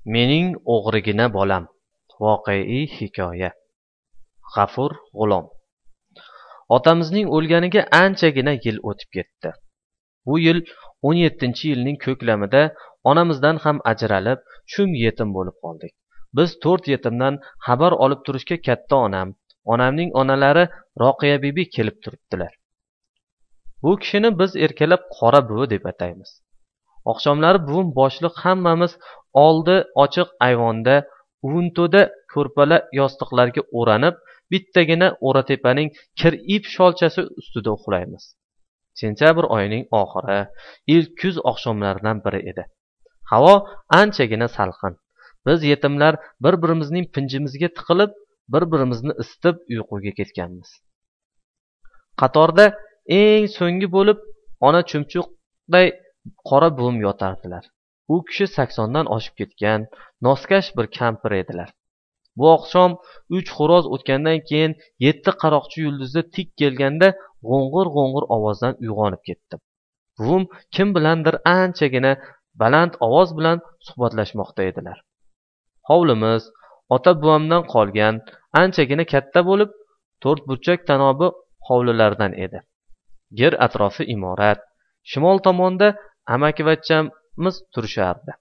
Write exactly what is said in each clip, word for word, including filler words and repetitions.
Mening o'g'rigina bolam. Voqeiy hikoya. G'afur G'ulom. Otamizning o'lganiga anchagina yil o'tib ketdi. Bu yil o'n yettinchi yilning ko'klamida onamizdan ham ajralib, shum yetim bo'lib qoldik. Biz to'rt yetimdan xabar olib turishga katta onam, onamning onalari Roqiya bibi kelib turibdilar. Bu kishini biz erkalab Qora buvi deb ataymiz. Oqshomlari buvim boshliq hammamiz oldi ochiq ayvonda uvunto'da ko'rpala yostiqlarga o'ranib, bittagina o'ratepaning kir ip sholchasi ustida uxlaymiz. Sentabr oyining oxiri, ilk kuz oqshomlaridan biri edi. Havo anchagina salqin. Biz yetimlar bir-birimizning pinjimizga tiqilib, bir-birimizni isitib uyquga ketganmiz. Qatorda eng so'nggi bo'lib ona chumchuqday Qora buvim yotardilar. U kishi saksondan oshib ketgan, noskash bir kampir edilar. Bu oqshom uch xo'roz o'tgandan keyin yetti qaroqchi yulduzda tik kelganda g'o'ng'ir-g'o'ng'ir ovozdan uyg'onib ketdim. Buvim kim bilandir anchagina baland ovoz bilan suhbatlashmoqda edilar. Hovlimiz ota buvamdan qolgan anchagina katta bo'lib, to'rt burchak tanobi hovlilardan edi. Yer atrofi imorat. Shimol tomonda amakivachchamiz turishardi.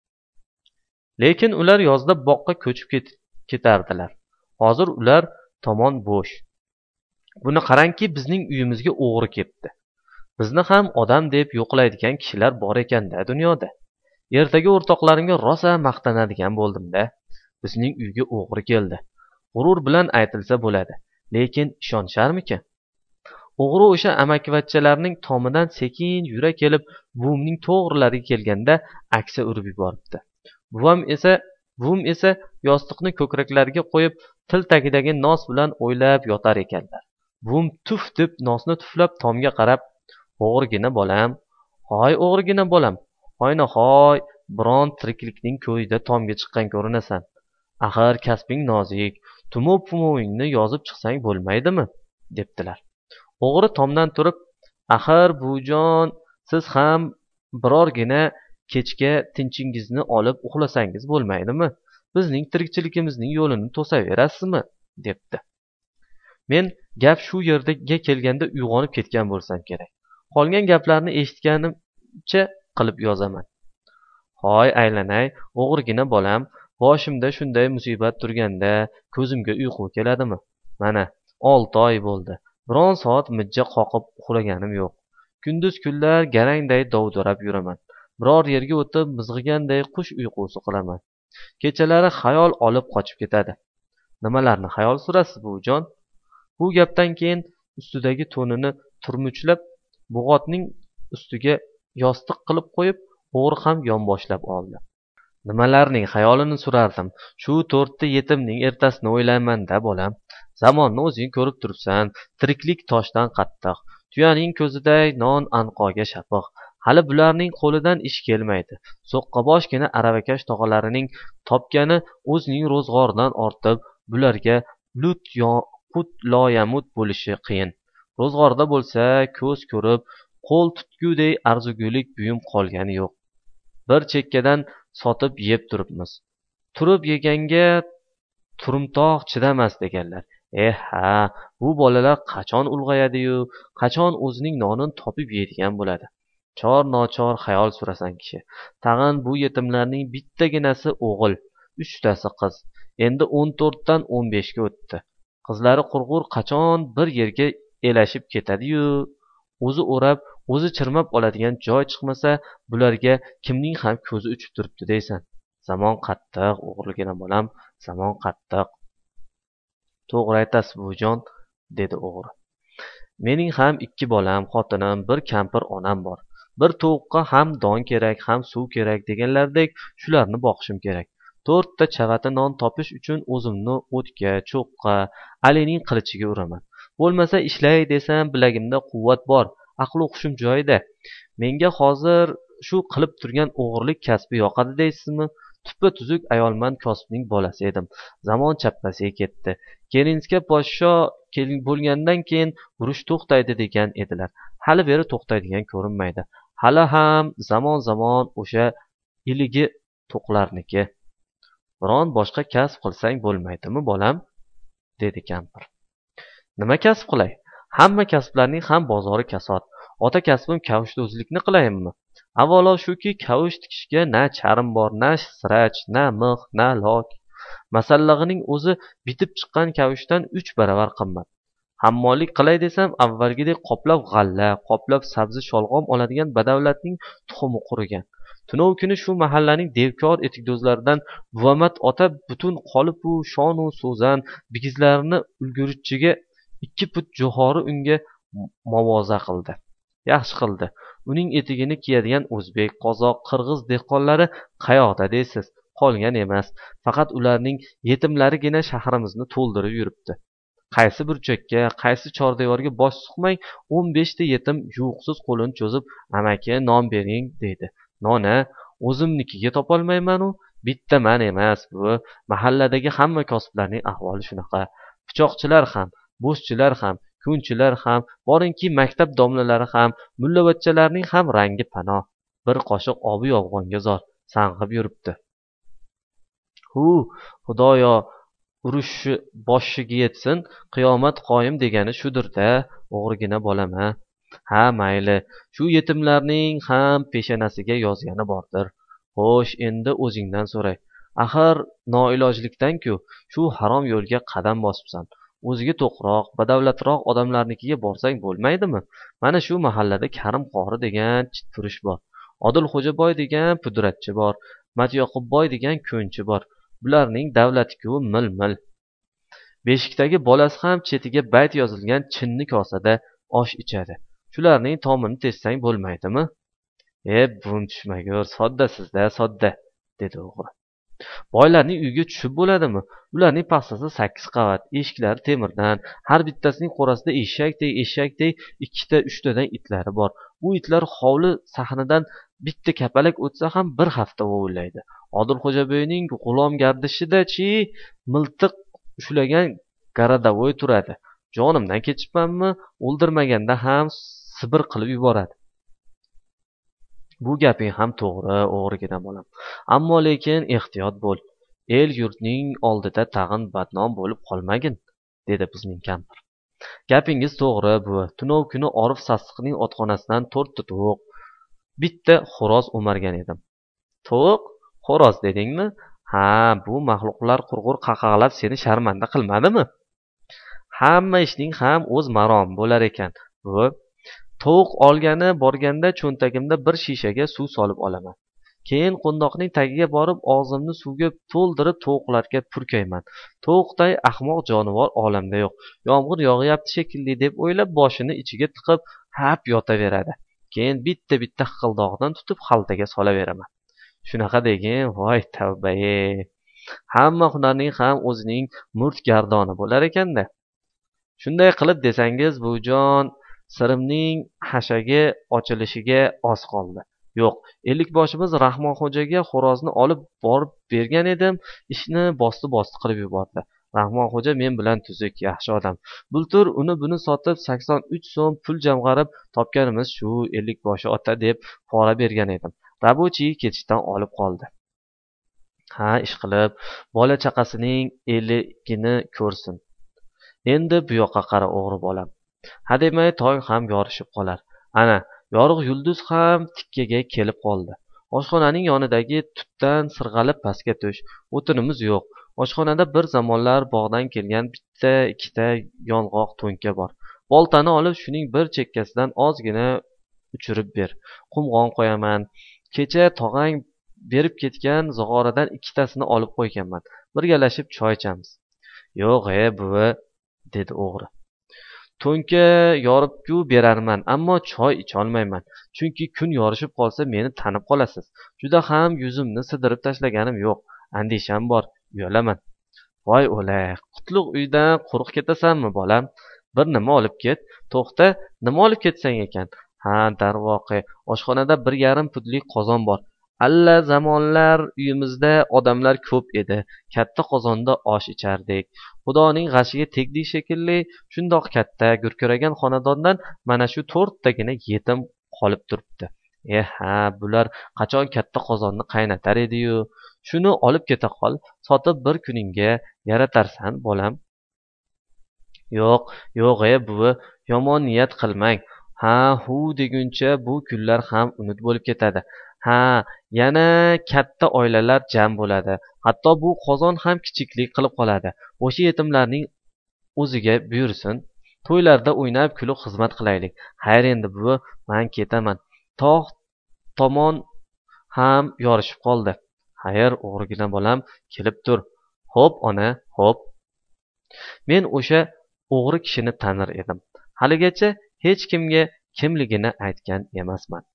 Lekin ular yozda boqqa ko'chib ketardilar. Hozir ular tomon bo'sh. Buni qarangki, bizning uyimizga o'g'ri kelibdi. Bizni ham odam deb yo'qlaydigan kishilar bor ekan-da dunyoda. Ertaga o'rtoqlarimga rosa maqtanadigan bo'ldim-da. Bizning uyga o'g'ri keldi. G'urur bilan aytilsa bo'ladi, lekin ishonisharmikin? O'g'ri o'sha amakivachchalarning tomidan sekin yura kelib, buvimning to'g'rilariga kelganda aksa urib yuboribdi. Buvam esa, buvim esa yostiqni ko'kraklariga qo'yib, til tagidagi nos bilan o'ylab yotar ekanlar. Buvim tuf deb nosni tuflab tomga qarab, "O'g'rigina bolam, hoy o'g'rigina bolam, hoynahoy, biron tiriklikning ko'yida tomga chiqqan ko'rinasan. Axir kasbing nozik, tumov-pumovingni yozib chiqsang bo'lmaydimi?" debdilar. O'g'ri tomdan turib, "Axir buvijon, siz ham birorgina kechga tinchingizni olib uxlasangiz bo'lmaydimi? Bizning tirikchiligimizning yo'lini to'saverasizmi?" debdi. Men gap shu yerga kelganda uyg'onib ketgan bo'lsam kerak. Qolgan gaplarni eshitganimcha qilib yozaman. "Hoy aylanay, o'g'rigina bolam, boshimda shunday musibat turganda ko'zimga uyqu keladimi? Mana olti oy bo'ldi. Biron soat mijja qoqib uxlaganim yo'q. Kunduz kunlar garangday dovdirab yuraman. Biror yerga o'tib mizg'iganday qush uyqusi qilaman. Kechalari xayol olib qochib ketadi." "Nimalarni xayol surasiz buvijon?" Bu gapdan keyin ustidagi to'nini turmuchlab bo'g'otning ustiga yostiq qilib qo'yib, o'g'ri ham yonboshlab oldi. "Nimalarning xayolini surardim? Shu to'rtta yetimning ertasini o'ylayman-da bolam. Zamonni o'zing ko'rib turibsan, tiriklik toshdan qattiq, tuyaning ko'ziday non anqoga shapiq. Hali bularning qo'lidan ish kelmaydi. So'qqaboshgina aravakash tog'alarining topgani o'zining ro'zg'oridan ortib, bularga lut yoqut loyamut bo'lishi qiyin. Ro'zg'orda bo'lsa, ko'z ko'rib, qo'l tutguday arzigulik buyum qolgani yo'q. Bir chekkadan sotib yeb turibmiz. Turib yeganga turumtoq chidamas deganlar. Eh ha, bu bolalar qachon ulg'ayadi-yu, qachon o'zining nonini topib yeydigan bo'ladi. Chor nochor xayol surasan kishi. Tag'in bu yetimlarning bittaginasi o'g'il, uchtasi qiz. Endi o'n to'rtdan o'n beshga o'tdi. Qizlari qurg'ur qachon bir yerga elashib ketadi-yu, o'zi o'rab, o'zi chirmab oladigan joy chiqmasa, bularga kimning ham ko'zi uchib turibdi deysan. Zamon qattiq, o'g'rigina bolam, zamon qattiq. "To'g'ri aytasiz buvijon", dedi o'g'ri. "Mening ham ikki bolam, xotinim, bir kampir onam bor. Bir tovuqqa ham don kerak, ham suv kerak deganlardek shularni boqishim kerak. To'rtta chavati non topish uchun o'zimni o'tga, cho'qqa, Alining qilichiga uraman. Bo'lmasa ishlay desam, bilagimda quvvat bor, aql hushim joyida. Menga hozir shu qilib turgan o'g'irlik kasbi yoqadi deysizmi? Tuppa-tuzuk ayolmand kosibning bolasi edim. Zamon chappasiga ketdi. Kelinska podsho bo'lgandan keyin urush to'xtaydi degan edilar. Hali beri to'xtaydigan ko'rinmaydi. Hali ham zamon-zamon o'sha iligi to'qlarniki. biron boshqa kasb qilsang bo'lmaydimi bolam, dedi kampir. Nima kasb qilay? Hamma kasblarning ham bozori kasod. Ota kasbim kavshdozlikni qilayinmi? Avvalo shuki, kavush tikishga na charm bor, na sirach, na mix, na lok. Masallig'ining o'zi bitib chiqqan kavushdan uch baravar qimmat. Hammollik qilay desam, avvalgidek qoplab g'alla, qoplab sabzi sholg'om oladigan badavlatning tuxumi qurigan. Tunov kuni shu mahallaning devkor etikdo'zlaridan Buvamat ota butun qolib u shonu so'zan bigizlarini ulgurchiga ikki put jo'xori unga movoza qildi. Yaxshi qildi. Uning etigini kiyadigan o'zbek, qozoq, qirg'iz dehqonlari qayoqda deysiz? Qolgan emas. Faqat ularning yetimlarigina shahrimizni to'ldirib yuribdi. Qaysi burchakka, qaysi chordevorga bosh suqmang, o'n beshta yetim yuvuqsiz qo'lini cho'zib, "Amaki, non bering" deydi. Nona o'zimnikiga topolmayman-u, bitta man emas bu. Mahalladagi hamma kosiblarning ahvoli shunaqa. Pichoqchilar ham, bo'shchilar ham, ko'nchilar ham, borinki maktab domlalari ham, mullavachchalarning ham rangi panoh. Bir qoshiq obi yolg'onga zor sang'ib yuribdi. Hu, Xudoyo, urush boshiga yetsin, qiyomat qoyim degani shudir-da, o'g'rigina bolam-a. Ha, mayli, shu yetimlarning ham peshonasiga yozgani bordir. Xo'sh, endi o'zingdan so'ray. Axir noilojlikdan-ku shu harom yo'lga qadam bosibsan. O'ziga to'qroq, badavlatroq odamlarnikiga borsang bo'lmaydimi? Mana shu mahallada Karim qori degan chitpurish bor. Odilxo'jaboy degan pudratchi bor. Matyoqubboy degan ko'nchi bor. Bularning davlati-ku mil-mil. Beshikdagi bolasi ham chetiga bayt yozilgan chinni kosada osh ichadi. Shularning tomini tessang bo'lmaydimi? E, bun tushmagur, soddasiz-da, sodda, dedi o'g'ri. Boylarning uyiga tushib bo'ladimi? Ularning paxsasi sakkiz qavat, eshiklari temirdan, har bittasining qo'rasida eshakdek, eshakdek ikkita, uchtadan itlari bor. Bu itlar hovli sahnidan bitta kapalak o'tsa ham bir hafta vovillaydi. Odilxo'jaboyning g'ulom gardishida-chi, miltiq ushlagan garadavoy turadi. Jonimdan kechibmanmi, o'ldirmaganda ham sibir qilib yuboradi. Bu gaping ham to'g'ri, o'g'rigina bolam. Ammo lekin ehtiyot bo'l. El yurtning oldida tag'in badnom bo'lib qolmagin, dedi bizning kampir. Gapingiz to'g'ri, bu. Tunov kuni Orif sassiqning otxonasidan to'rtta tovuq, bitta xo'roz o'margan edim. Tovuq, xo'roz dedingmi? Ha, bu maxluqlar qurg'ur qaqaqlab seni sharmanda qilmadimi? Hamma ishning ham o'z maromi bo'lar ekan. Bu tovuq olgani borganda cho'ntagimda bir shishaga suv solib olaman. Keyin qo'ndoqning tagiga borib og'zimni suvga to'ldirib tovuqlarga purkayman. Tovuqday ahmoq jonivor olamda yo'q. Yomg'ir yog'yapti shekilli deb o'ylab boshini ichiga tiqib hap yotaveradi. Keyin bitta-bitta hiqildog'idan tutib xaltaga solaveraman. Shunaqa degin, voy tavba-ye. Hamma hunarning ham o'zining murt gardoni bo'lar ekanda. Shunday qilib desangiz, bujon sirimning hashagi ochilishiga oz qoldi. Yo'q, ellikboshimiz Rahmonxo'jaga xo'rozni olib borib bergan edim, ishni bosti-bosti qilib yubordi. Rahmonxo'ja men bilan tuzuk, yaxshi odam. Bultur uni buni sotib sakson uch so'm pul jamg'arib topganimiz shu ellikboshi ota deb pora bergan edim. Rabochiy ketishdan olib qoldi. Ha, ish qilib, bola chaqasining eligini ko'rsin. Endi bu yoqqa qara, o'g'ri bolam. Hademay tong ham yorishib qolar. Ana, yorug' yulduz ham tikkaga kelib qoldi. Oshxonaning yonidagi tutdan sirg'alib pastga tush. O'tinimiz yo'q. Oshxonada bir zamonlar bog'dan kelgan bitta, ikkita yong'oq to'nka bor. Boltani olib shuning bir chekkasidan ozgina uchirib ber. Qumg'on qo'yaman. Kecha tog'ang berib ketgan zog'oradan ikkitasini olib qo'yganman. Birgalashib choy ichamiz. Yo'q-e, buvi, dedi o'g'ri. To'nka yorib-ku berarman, ammo choy icholmayman. Chunki kun yorishib qolsa meni tanib qolasiz. Juda ham yuzimni sidirib tashlaganim yo'q. Andisham bor, uyalaman. Voy o'lay, qutlug' uydan quruq ketasanmi, bolam? Bir nima olib ket. To'xta, nima olib ketsang ekan? Ha, darvoqe, oshxonada bir yarim pudlik qozon bor. Alla zamonlar uyimizda odamlar ko'p edi. Katta qozonda osh ichardik. Xudoning g'ashiga tegdik shekilli, shundoq katta gurkiragan xonadondan mana shu to'rttagina yetim qolib turibdi. E ha, bular qachon katta qozonni qaynatar edi-yu. shuni olib keta qol, sotib bir kuningga yaratarsan, bolam. yo'q yo'q e buvi, yomon niyat qilmang. ha hu deguncha bu kunlar ham unut bo'lib ketadi. ha yana katta oilalar jam bo'ladi, hatto bu qozon ham kichiklik qilib qoladi. o'sha yetimlarning o'ziga buyursin, to'ylarda o'ynab kulib xizmat qilaylik. xayr endi buvi, man ketaman. tog' tomon ham yorishib qoldi. xayr o'g'rigina bolam, kelib tur. xo'p ona, xo'p. men o'sha o'g'ri kishini tanir edim. haligacha hech kimga kimligini aytgan emasman.